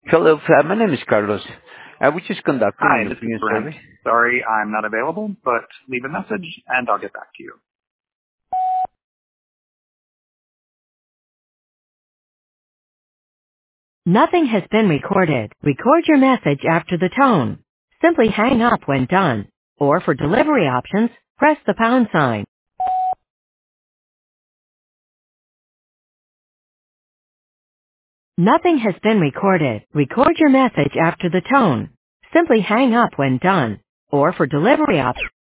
Hello, my name is Carlos. I was just conducting Hi, an this is opinion Brent. survey. Sorry I'm not available, but leave a message and I'll get back to you. Nothing has been recorded. Record your message after the tone. Simply hang up when done. Or for delivery options, press the pound sign. Nothing has been recorded. Record your message after the tone. Simply hang up when done. Or for delivery options,